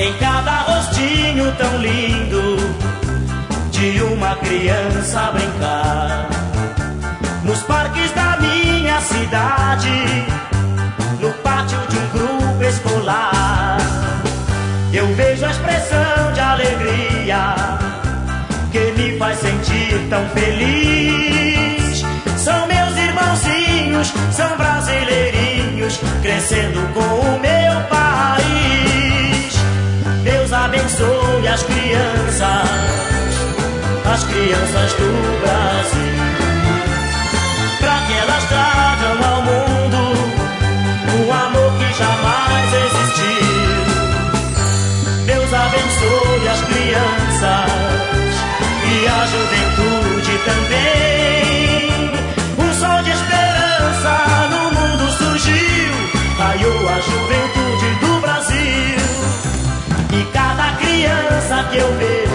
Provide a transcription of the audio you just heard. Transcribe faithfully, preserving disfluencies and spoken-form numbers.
em cada rostinho tão lindo de uma criança a brincar. Nos parques da minha cidade, no pátio de um grupo escolar, eu vejo a expressão de alegria que me faz sentir tão feliz. São meus irmãozinhos, são brasileirinhos, crescendo com o meu país. Deus abençoe as crianças, as crianças do Brasil, pra que elas tragam ao mundo um amor que jamais existiu. Deus abençoe as crianças e a juventude também. Um sol de esperança no mundo surgiu, raiou a juventude do Brasil. E cada criança que eu vejo